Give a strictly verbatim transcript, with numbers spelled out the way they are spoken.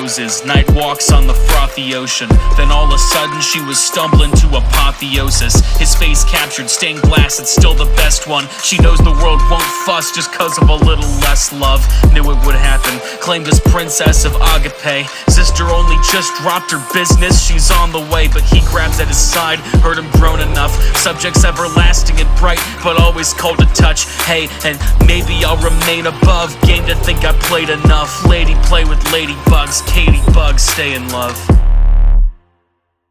roses, night walks on the frothy ocean. Then all of a sudden she was stumbling to apotheosis. His face captured, stained glass, it's still the best one. She knows the world won't fuss just cause of a little less love. Knew it would happen, claimed as princess of Agape. Sister only just dropped her business, she's on the way. But he grabs at his side, heard him groan enough. Subjects everlasting and bright, but always cold to touch. Hey, and maybe I'll remain above. Game to think I played enough. Lady play with ladybugs, Katie bugs, stay in love.